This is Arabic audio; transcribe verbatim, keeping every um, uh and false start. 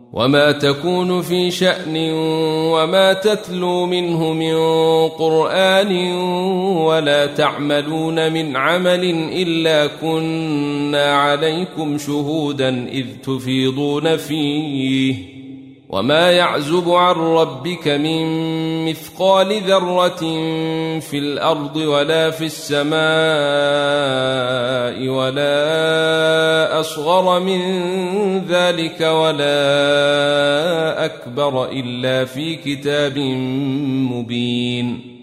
وما تكون في شأن وما تتلو منه من قرآن ولا تعملون من عمل إلا كنا عليكم شهودا إذ تفيضون فيه وما يعزب عن ربك من مثقال ذرة في الأرض ولا في السماء ولا أصغر من ذلك ولا أكبر إلا في كتاب مبين.